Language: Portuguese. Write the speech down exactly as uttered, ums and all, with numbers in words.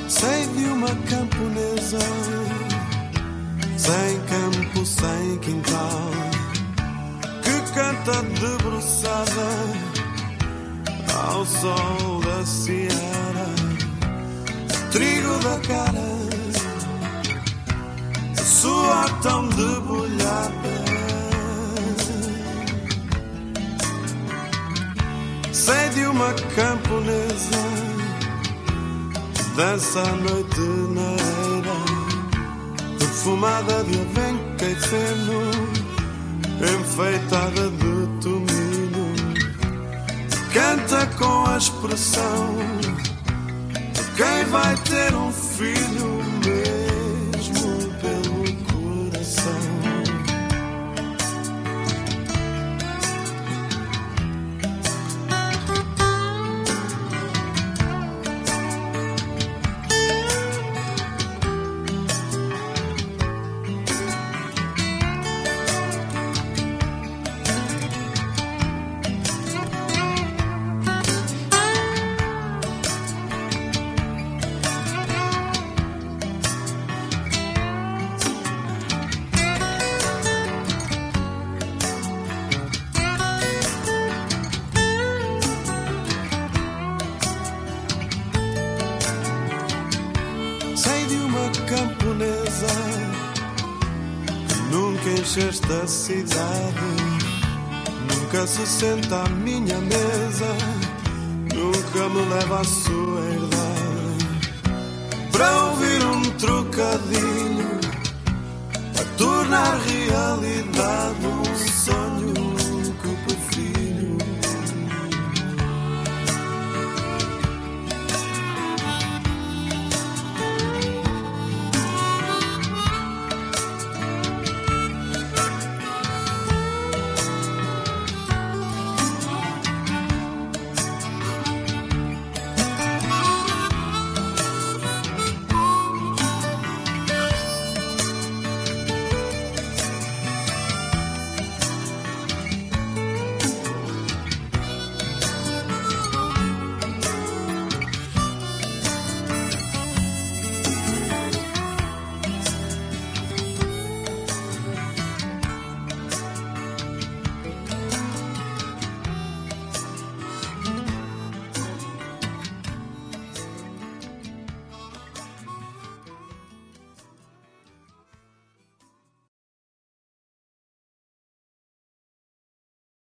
Sei de uma camponesa, sem campo, sem quintal, que canta debruçada ao sol da seara, trigo da cara, suor tão debulhada. Sei de uma camponesa, dança à noite na eira, perfumada de avenca e feno, enfeitada de tomilho, canta com a expressão de quem vai ter um filho mesmo pelo coração. Camponesa, nunca encheste a cidade, nunca se senta à minha mesa, nunca me leva à sua herdade, para ouvir um trocadilho, a tornar realidade